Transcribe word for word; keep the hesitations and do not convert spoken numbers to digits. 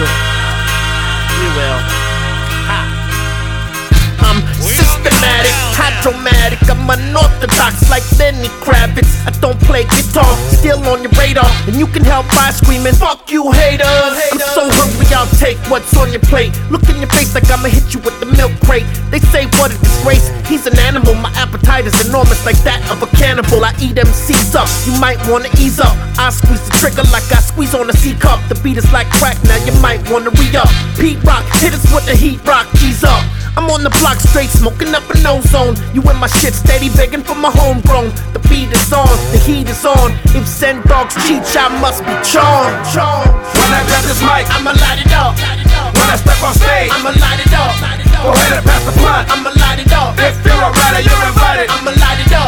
Marshall. We will. Ha. I'm systematic, hydromatic, I'm unorthodox like Lenny Kravitz. I don't play guitar, still on your radar, and you can help by screaming, fuck you haters. I'm so hungry, I'll take what's on your plate. Look in your face like I'ma hit you with the milk crate. They say what a disgrace, he's an animal. My appetite is enormous like that of a cannibal. I eat M Cs up, you might wanna ease up. I squeeze the trigger like I squeeze on a C cup. The beat is like crack, now you might wanna re-up. Pete Rock, hit us with the heat rock, ease up. I'm on the block straight, smoking up an ozone. You in my shit steady, begging for my homegrown. The beat is on, the heat is on. If send dogs cheat, I must be charmed. When I grab this mic, I'ma light it up. when I step on stage, I'ma light it up. go ahead and pass the blunt. I'ma light it up. If you're a rider, you're invited. I'ma light it up.